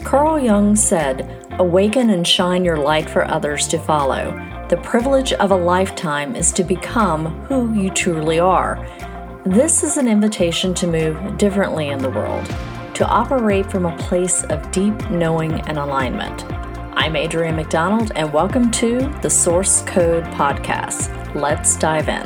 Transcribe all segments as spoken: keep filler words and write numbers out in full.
Carl Jung said, "Awaken and shine your light for others to follow. The privilege of a lifetime is to become who you truly are." This is an invitation to move differently in the world, to operate from a place of deep knowing and alignment. I'm Adrienne McDonald, and welcome to the Source Code Podcast. Let's dive in.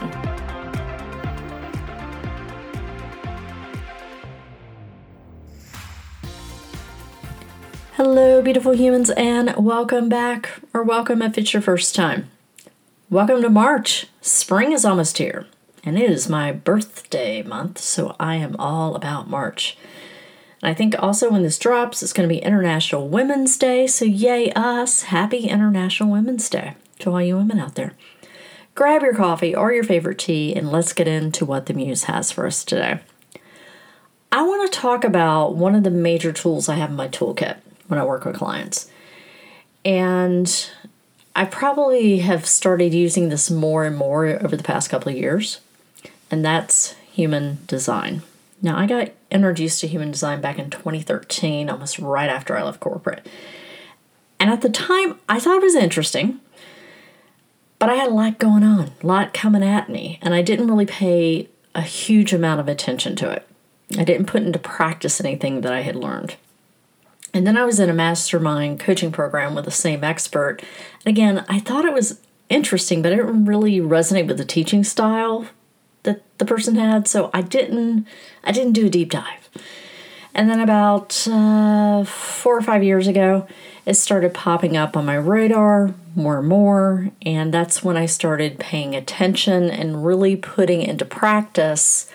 Hello, beautiful humans, and welcome back, or welcome if it's your first time. Welcome to March. Spring is almost here, and it is my birthday month, so I am all about March. And I think also when this drops, it's going to be International Women's Day, so yay us. Happy International Women's Day to all you women out there. Grab your coffee or your favorite tea, and let's get into what the Muse has for us today. I want to talk about one of the major tools I have in my toolkit when I work with clients. And I probably have started using this more and more over the past couple of years, and that's human design. Now, I got introduced to human design back in twenty thirteen, almost right after I left corporate. And at the time, I thought it was interesting, but I had a lot going on, a lot coming at me, and I didn't really pay a huge amount of attention to it. I didn't put into practice anything that I had learned. And then I was in a mastermind coaching program with the same expert. And again, I thought it was interesting, but it didn't really resonate with the teaching style that the person had. So I didn't, I didn't do a deep dive. And then about uh, four or five years ago, it started popping up on my radar more and more. And that's when I started paying attention and really putting into practice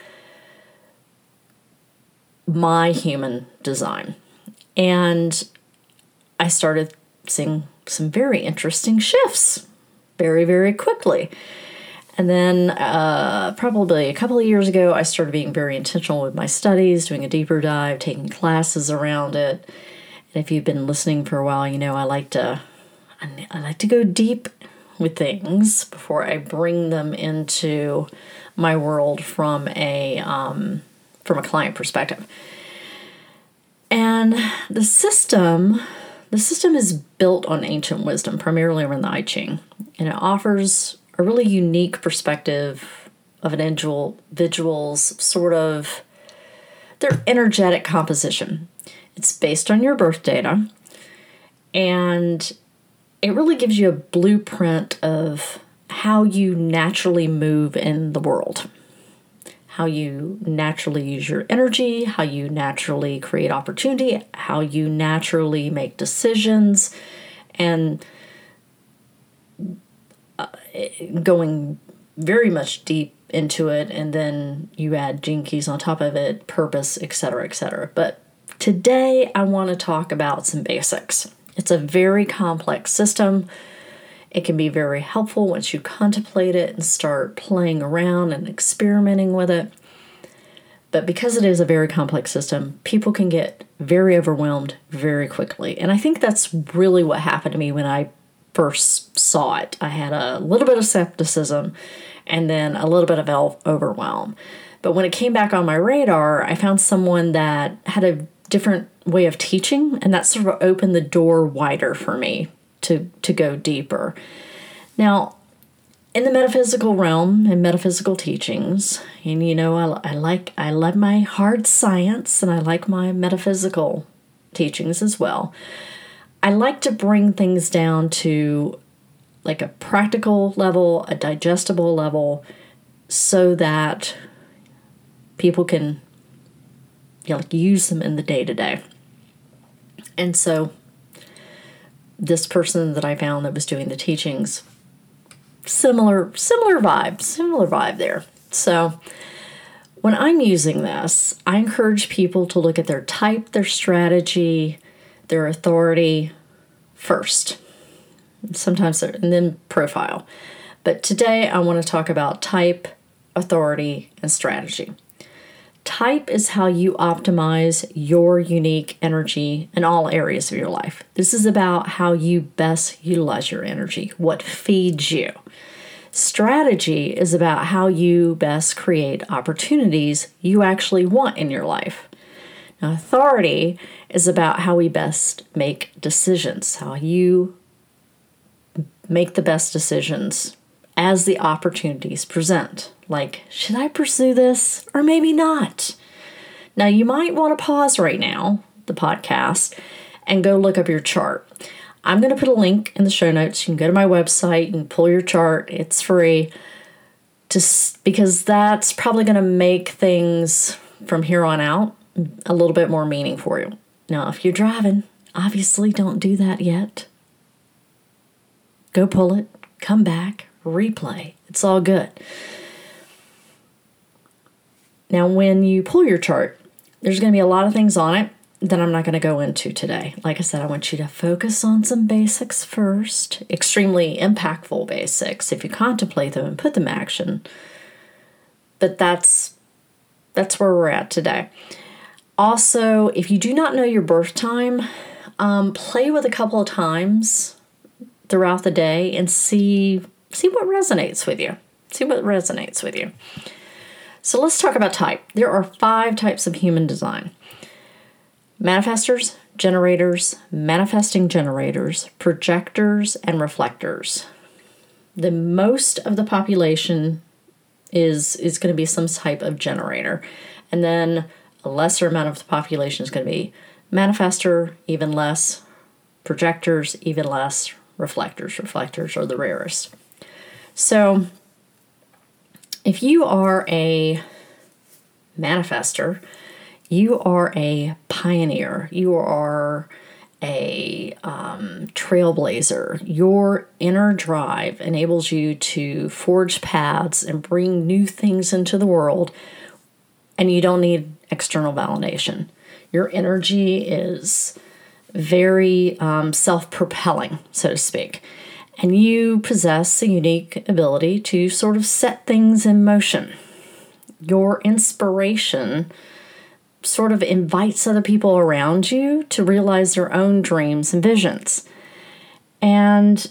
my human design. And I started seeing some very interesting shifts very, very quickly. And then uh, probably a couple of years ago, I started being very intentional with my studies, doing a deeper dive, taking classes around it. And if you've been listening for a while, you know I like to I like to go deep with things before I bring them into my world from a um, from a client perspective. And the system, the system is built on ancient wisdom, primarily around the I Ching, and it offers a really unique perspective of an individual's sort of their energetic composition. It's based on your birth data, and it really gives you a blueprint of how you naturally move in the world. How you naturally use your energy, how you naturally create opportunity, how you naturally make decisions, and uh, going very much deep into it, and then you add gene keys on top of it, purpose, et cetera, et cetera. But today I want to talk about some basics. It's a very complex system. It can be very helpful once you contemplate it and start playing around and experimenting with it. But because it is a very complex system, people can get very overwhelmed very quickly. And I think that's really what happened to me when I first saw it. I had a little bit of skepticism and then a little bit of overwhelm. But when it came back on my radar, I found someone that had a different way of teaching, and that sort of opened the door wider for me to, to go deeper. Now, in the metaphysical realm and metaphysical teachings, and you know, I, I like, I love my hard science and I like my metaphysical teachings as well. I like to bring things down to like a practical level, a digestible level, so that people can, you know, like use them in the day-to-day. And so this person that I found that was doing the teachings, similar, similar vibe, similar vibe there. So when I'm using this, I encourage people to look at their type, their strategy, their authority first. Sometimes, and then profile. But today I want to talk about type, authority, and strategy. Type is how you optimize your unique energy in all areas of your life. This is about how you best utilize your energy, what feeds you. Strategy is about how you best create opportunities you actually want in your life. Now, authority is about how we best make decisions, how you make the best decisions as the opportunities present. Like, should I pursue this or maybe not? Now, you might want to pause right now, the podcast, and go look up your chart. I'm going to put a link in the show notes. You can go to my website and pull your chart. It's free. Just because that's probably going to make things from here on out a little bit more meaning for you. Now, if you're driving, obviously don't do that yet. Go pull it, come back, replay. It's all good. Now, when you pull your chart, there's going to be a lot of things on it that I'm not going to go into today. Like I said, I want you to focus on some basics first, extremely impactful basics if you contemplate them and put them in action. But that's that's where we're at today. Also, if you do not know your birth time, um, play with a couple of times throughout the day and see see what resonates with you. See what resonates with you. So let's talk about type. There are five types of human design. Manifestors, generators, manifesting generators, projectors, and reflectors. The most of the population is, is going to be some type of generator. And then a lesser amount of the population is going to be manifestor, even less, projectors, even less, reflectors. Reflectors are the rarest. So if you are a manifestor, you are a pioneer. You are a um, trailblazer. Your inner drive enables you to forge paths and bring new things into the world, and you don't need external validation. Your energy is very um, self-propelling, so to speak, and you possess a unique ability to sort of set things in motion. Your inspiration sort of invites other people around you to realize their own dreams and visions. And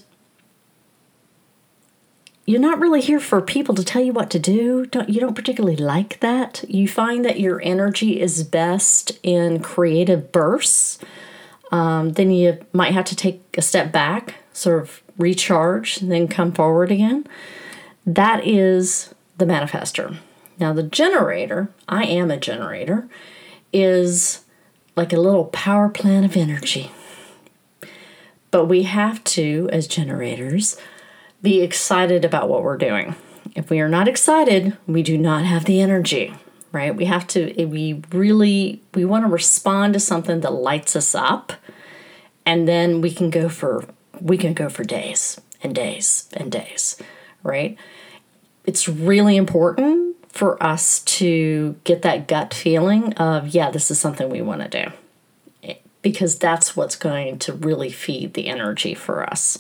you're not really here for people to tell you what to do. Don't, you don't particularly like that. You find that your energy is best in creative bursts. Um, then you might have to take a step back, sort of recharge, and then come forward again. That is the manifestor. Now, the generator, I am a generator, is like a little power plant of energy. But we have to, as generators, be excited about what we're doing. If we are not excited, we do not have the energy, right? We have to, we really, we want to respond to something that lights us up, and then we can go for, we can go for days and days and days, right? It's really important for us to get that gut feeling of, yeah, this is something we want to do, because that's what's going to really feed the energy for us.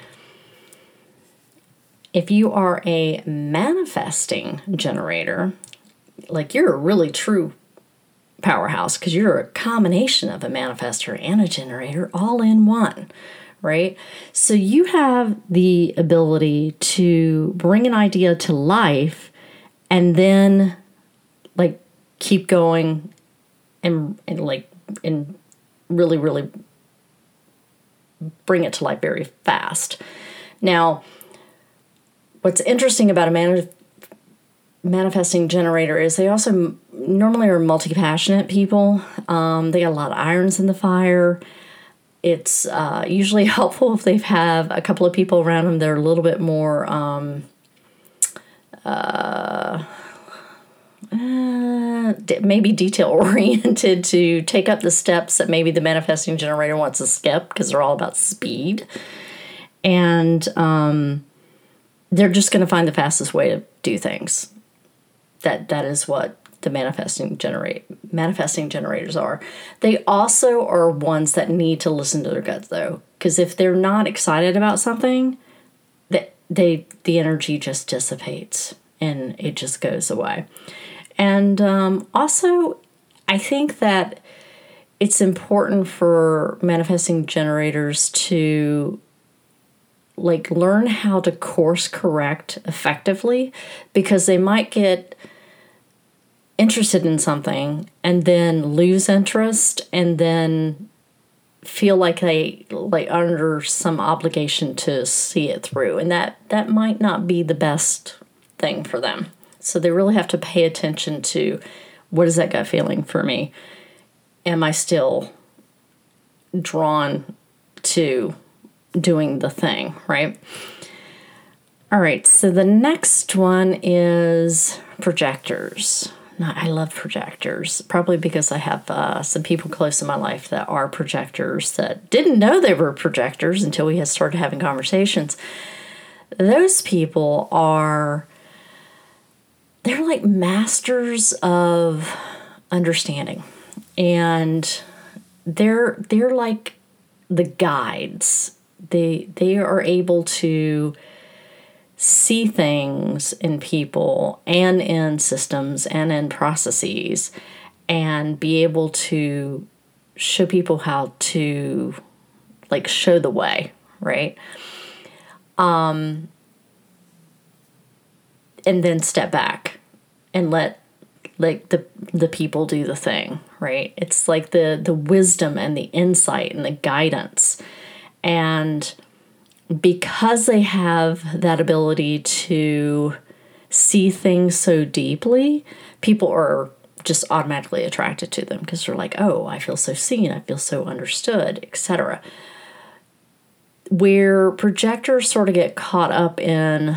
If you are a manifesting generator, like you're a really true powerhouse, because you're a combination of a manifestor and a generator all in one, right? So you have the ability to bring an idea to life and then like keep going and, and like and really, really bring it to life very fast. Now, what's interesting about a man- manifesting generator is they also m- normally are multi-passionate people. Um, they got a lot of irons in the fire. It's uh, usually helpful if they have a couple of people around them that are a little bit more um, uh, uh, maybe detail-oriented to take up the steps that maybe the manifesting generator wants to skip, because they're all about speed. And um, they're just going to find the fastest way to do things. That That is what the manifesting generate manifesting generators are. They also are ones that need to listen to their guts, though, because if they're not excited about something, that they the energy just dissipates and it just goes away. And um, also, I think that it's important for manifesting generators to like learn how to course correct effectively, because they might get interested in something and then lose interest and then feel like they like under some obligation to see it through, and that that might not be the best thing for them. So they really have to pay attention to, what is that gut feeling for me? Am I still drawn to doing the thing, right? All right, so the next one is projectors. Now, I love projectors, probably because I have uh, some people close in my life that are projectors that didn't know they were projectors until we had started having conversations. Those people are, they're like masters of understanding. And they're they're like the guides. They they are able to see things in people and in systems and in processes and be able to show people how to like show the way, right? Um, and then step back and let like the the people do the thing, right? It's like the the wisdom and the insight and the guidance. And because they have that ability to see things so deeply, people are just automatically attracted to them because they're like, oh, I feel so seen, I feel so understood, et cetera. Where projectors sort of get caught up in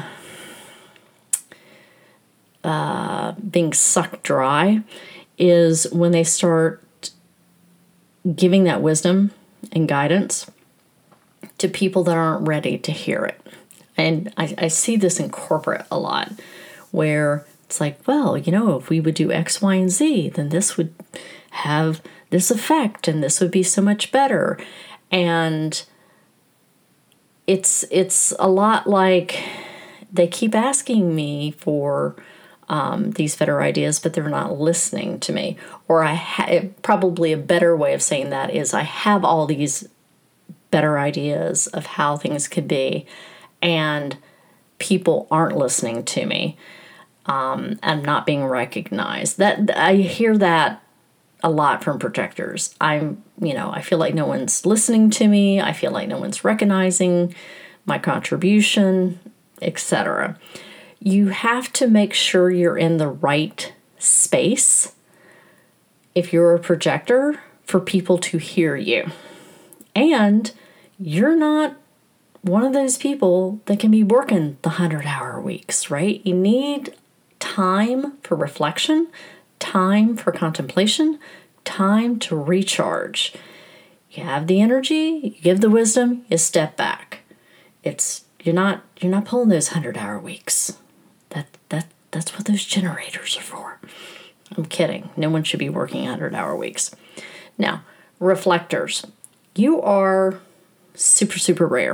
uh, being sucked dry is when they start giving that wisdom and guidance to people that aren't ready to hear it. And I, I see this in corporate a lot, where it's like, well, you know, if we would do X, Y, and Z, then this would have this effect and this would be so much better. And it's it's a lot like they keep asking me for um, these better ideas, but they're not listening to me. Or I ha- probably a better way of saying that is I have all these better ideas of how things could be, and people aren't listening to me. Um, and not being recognized. That I hear that a lot from projectors. I'm, you know, I feel like no one's listening to me. I feel like no one's recognizing my contribution, et cetera. You have to make sure you're in the right space if you're a projector for people to hear you. And you're not one of those people that can be working the hundred-hour weeks, right? You need time for reflection, time for contemplation, time to recharge. You have the energy, you give the wisdom, you step back. It's you're not you're not pulling those hundred-hour weeks. That that that's what those generators are for. I'm kidding. No one should be working hundred-hour weeks. Now, reflectors. You are super, super rare.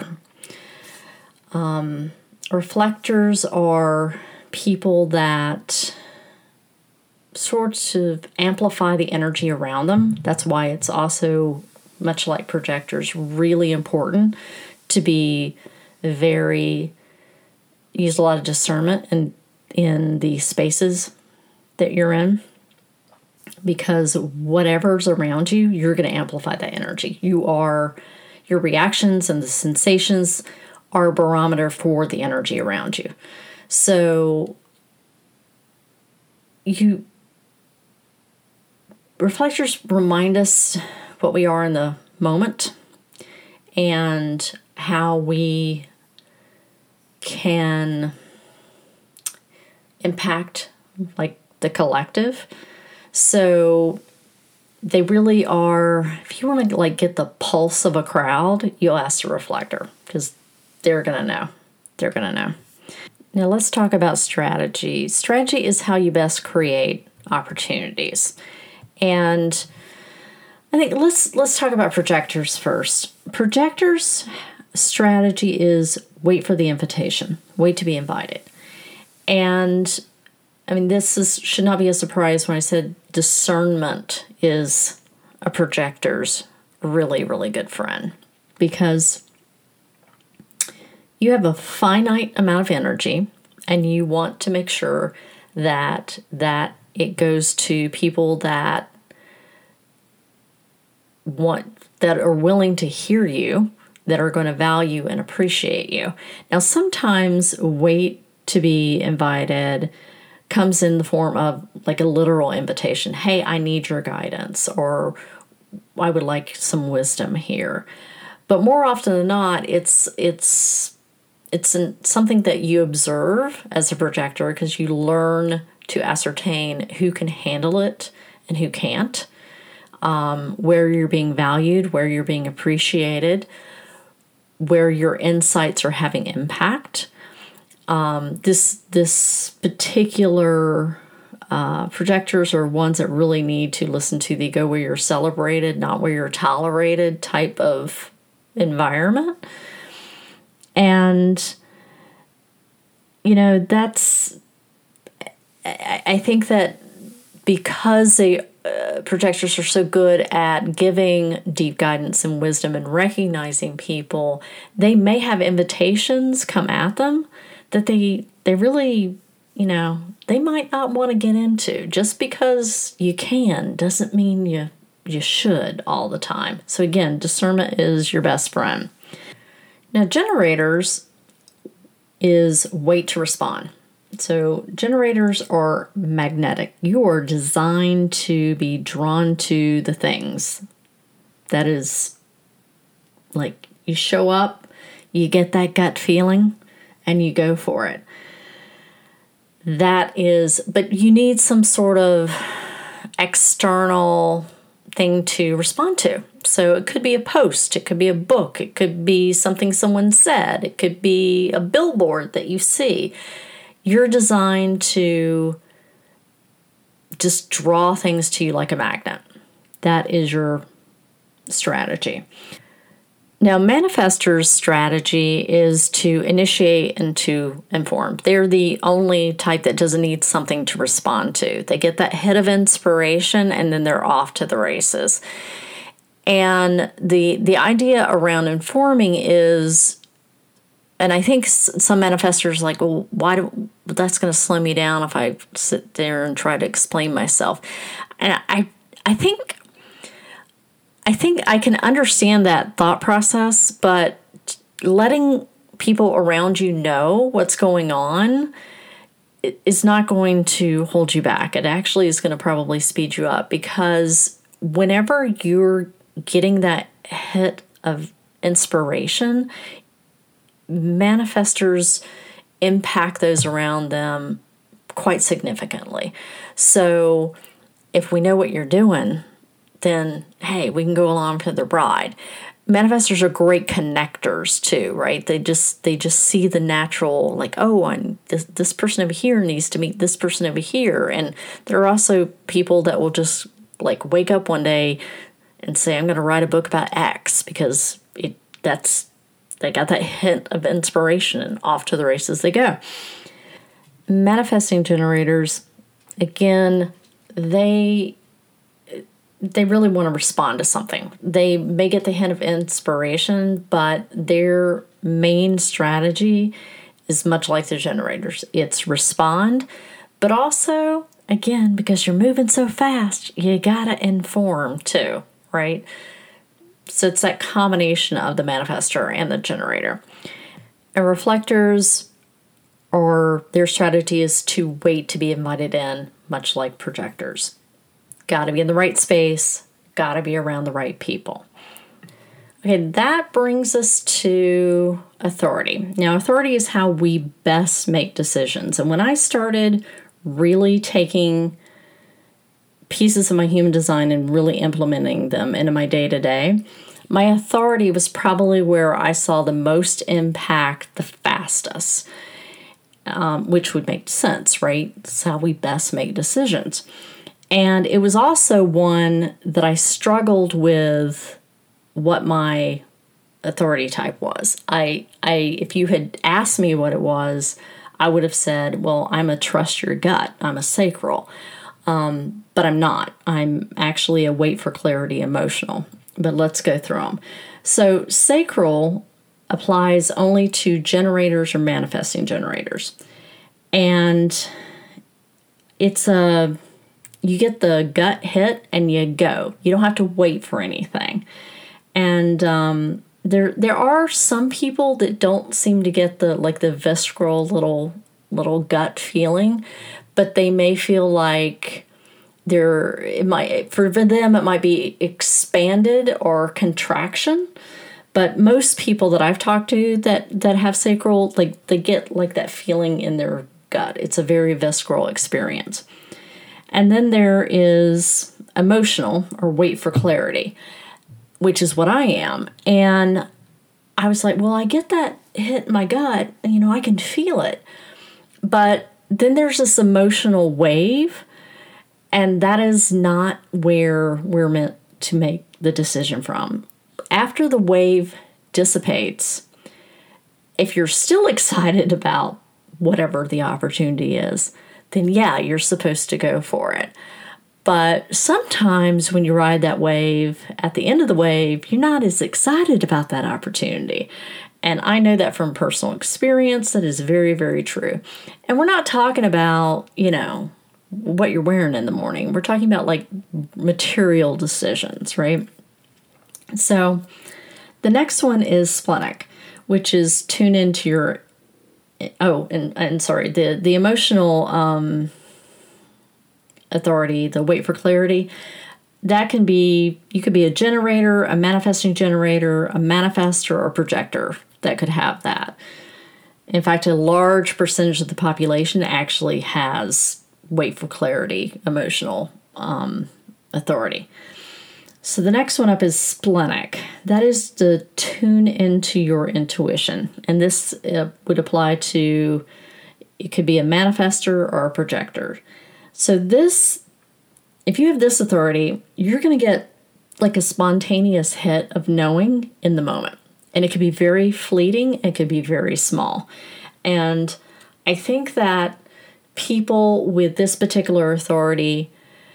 Um, reflectors are people that sort of amplify the energy around them. That's why it's also, much like projectors, really important to be very, use a lot of discernment in, in the spaces that you're in. Because whatever's around you, you're going to amplify that energy. You are, your reactions and the sensations are a barometer for the energy around you. So you, reflectors remind us what we are in the moment and how we can impact like the collective. So they really are, if you want to like get the pulse of a crowd, you'll ask a reflector because they're going to know. They're going to know. Now let's talk about strategy. Strategy is how you best create opportunities. And I think let's let's talk about projectors first. Projectors' strategy is wait for the invitation, wait to be invited. And I mean, this is should not be a surprise when I said discernment is a projector's really, really good friend, because you have a finite amount of energy and you want to make sure that that It goes to people that want, that are willing to hear you, that are going to value and appreciate you. Now, sometimes wait to be invited comes in the form of like a literal invitation. Hey, I need your guidance, or I would like some wisdom here. But more often than not, it's it's it's an, something that you observe as a projector, because you learn to ascertain who can handle it and who can't, um, where you're being valued, where you're being appreciated, where your insights are having impact. Um, this this particular uh, projectors are ones that really need to listen to the go where you're celebrated, not where you're tolerated type of environment. And, you know, that's, I, I think that because they, uh, projectors are so good at giving deep guidance and wisdom and recognizing people, they may have invitations come at them that they they really, you know, they might not want to get into. Just because you can doesn't mean you you should all the time. So again, discernment is your best friend. Now, generators is wait to respond. So generators are magnetic. You are designed to be drawn to the things. That is, like, you show up, you get that gut feeling, and you go for it. That is, but you need some sort of external thing to respond to. So it could be a post, it could be a book, it could be something someone said, it could be a billboard that you see. You're designed to just draw things to you like a magnet. That is your strategy. Now, manifestors' strategy is to initiate and to inform. They're the only type that doesn't need something to respond to. They get that hit of inspiration and then they're off to the races. And the the idea around informing is, and I think some manifestors are like, well, why do, that's going to slow me down if I sit there and try to explain myself. And I I think I think I can understand that thought process, but letting people around you know what's going on is not going to hold you back. It actually is going to probably speed you up, because whenever you're getting that hit of inspiration, manifestors impact those around them quite significantly. So if we know what you're doing, then, hey, we can go along for the ride. Manifestors are great connectors too, right? They just they just see the natural, like, oh, and this, this person over here needs to meet this person over here. And there are also people that will just like wake up one day and say, I'm going to write a book about X, because it that's they got that hint of inspiration, and off to the races they go. Manifesting generators, again, they they really want to respond to something. They may get the hint of inspiration, but their main strategy is much like the generators. It's respond, but also, again, because you're moving so fast, you gotta inform too, right? So it's that combination of the manifestor and the generator. And reflectors, or their strategy is to wait to be invited in, much like projectors. Got to be in the right space, got to be around the right people. Okay, that brings us to authority. Now, authority is how we best make decisions. And when I started really taking pieces of my human design and really implementing them into my day-to-day, my authority was probably where I saw the most impact the fastest, um, which would make sense, right? It's how we best make decisions. And it was also one that I struggled with what my authority type was. I, I, if you had asked me what it was, I would have said, well, I'm a trust your gut. I'm a sacral. Um, but I'm not. I'm actually a wait for clarity emotional. But let's go through them. So sacral applies only to generators or manifesting generators. And it's a... you get the gut hit and you go. You don't have to wait for anything. And um, there there are some people that don't seem to get the like the visceral little little gut feeling, but they may feel like they're it might for them it might be expanded or contraction. But most people that I've talked to that that have sacral, like they get like that feeling in their gut. It's a very visceral experience. And then there is emotional, or wait for clarity, which is what I am. And I was like, well, I get that hit in my gut, and you know, I can feel it. But then there's this emotional wave, and that is not where we're meant to make the decision from. After the wave dissipates, if you're still excited about whatever the opportunity is, then yeah, you're supposed to go for it. But sometimes when you ride that wave, at the end of the wave, you're not as excited about that opportunity. And I know that from personal experience. That is very, very true. And we're not talking about, you know, what you're wearing in the morning. We're talking about like material decisions, right? So the next one is splenic, which is tune into your, oh, and, and sorry, the, the emotional um, authority, the wait for clarity. That can be, you could be a generator, a manifesting generator, a manifester, or projector that could have that. In fact, a large percentage of the population actually has wait for clarity, emotional um, authority. So the next one up is splenic. That is to tune into your intuition. And this uh, would apply to, it could be a manifester or a projector. So this, if you have this authority, you're going to get like a spontaneous hit of knowing in the moment. And it could be very fleeting. It could be very small. And I think that people with this particular authority,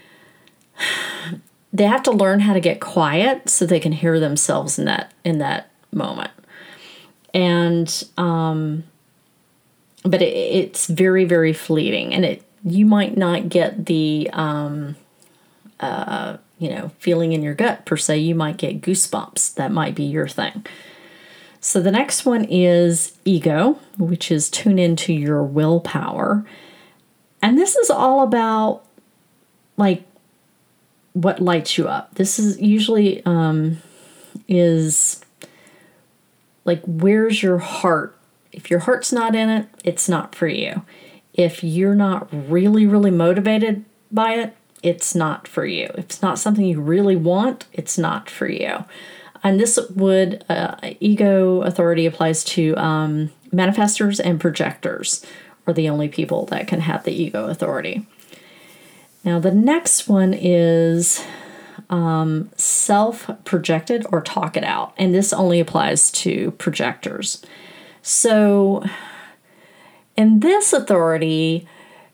they have to learn how to get quiet so they can hear themselves in that in that moment. And um, but it, it's very, very fleeting, and it you might not get the um, uh, you know feeling in your gut per se. You might get goosebumps. That might be your thing. So the next one is ego, which is tune into your willpower, and this is all about like what lights you up. This is usually um, is like, where's your heart? If your heart's not in it, it's not for you. If you're not really, really motivated by it, it's not for you. If it's not something you really want, it's not for you. And this would, uh, ego authority applies to um, manifestors and projectors are the only people that can have the ego authority. Now, the next one is um, self-projected or talk it out. And this only applies to projectors. So in this authority,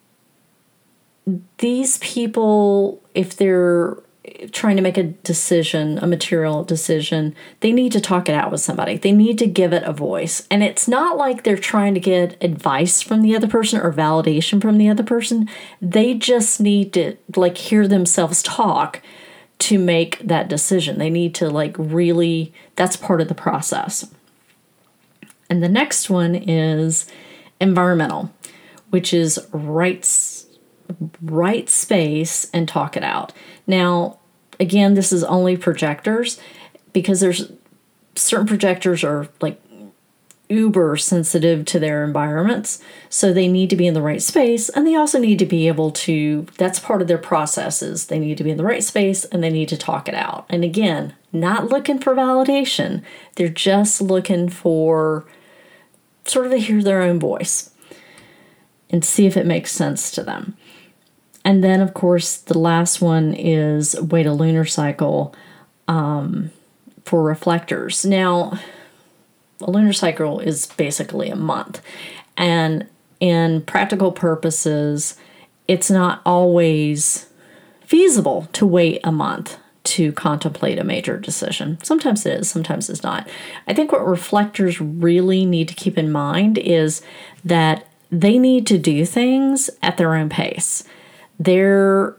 these people, if they're trying to make a decision, a material decision, they need to talk it out with somebody. They need to give it a voice. And it's not like they're trying to get advice from the other person or validation from the other person. They just need to like hear themselves talk to make that decision. They need to like really, that's part of the process. And the next one is environmental, which is rights, right space and talk it out. Now, again, this is only projectors because there's certain projectors are like uber sensitive to their environments. So they need to be in the right space, and they also need to be able to, that's part of their processes. They need to be in the right space and they need to talk it out. And again, not looking for validation. They're just looking for sort of to hear their own voice and see if it makes sense to them. And then, of course, the last one is wait a lunar cycle um, for reflectors. Now, a lunar cycle is basically a month. And in practical purposes, it's not always feasible to wait a month to contemplate a major decision. Sometimes it is, sometimes it's not. I think what reflectors really need to keep in mind is that they need to do things at their own pace. They're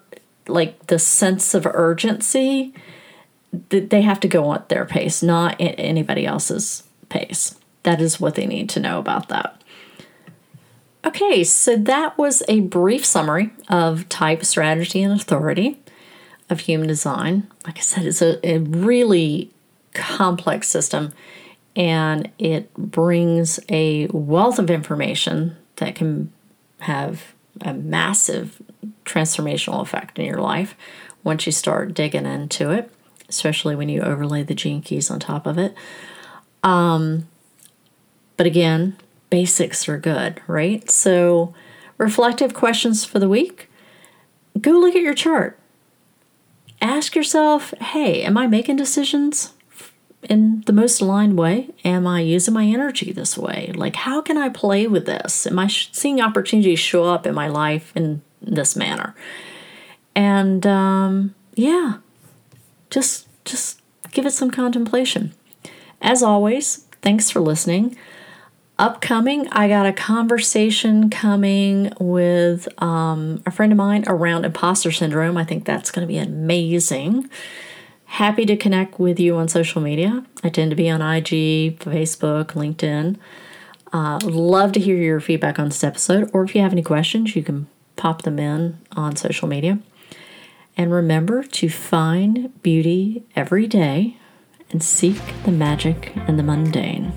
like the sense of urgency, that they have to go at their pace, not anybody else's pace. That is what they need to know about that. Okay, so that was a brief summary of type, strategy, and authority of human design. Like I said, it's a, a really complex system, and it brings a wealth of information that can have a massive transformational effect in your life once you start digging into it, especially when you overlay the gene keys on top of it. Um, but again, basics are good, right? So reflective questions for the week. Go look at your chart. Ask yourself, hey, am I making decisions in the most aligned way? Am I using my energy this way? Like, how can I play with this? Am I seeing opportunities show up in my life in this manner? And um, yeah, just just give it some contemplation. As always, thanks for listening. Upcoming, I got a conversation coming with um, a friend of mine around imposter syndrome. I think that's going to be amazing. Happy to connect with you on social media. I tend to be on I G, Facebook, LinkedIn. Uh, love to hear your feedback on this episode, or if you have any questions, you can pop them in on social media. And remember to find beauty every day and seek the magic in the mundane.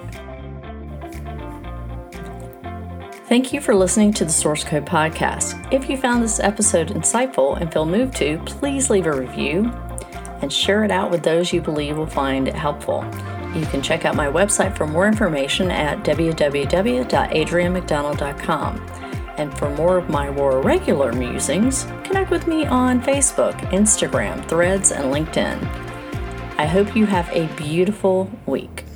Thank you for listening to the Source Code Podcast. If you found this episode insightful and feel moved to, please leave a review and share it out with those you believe will find it helpful. You can check out my website for more information at w w w dot adrienne mcdonald dot com. And for more of my more regular musings, connect with me on Facebook, Instagram, Threads, and LinkedIn. I hope you have a beautiful week.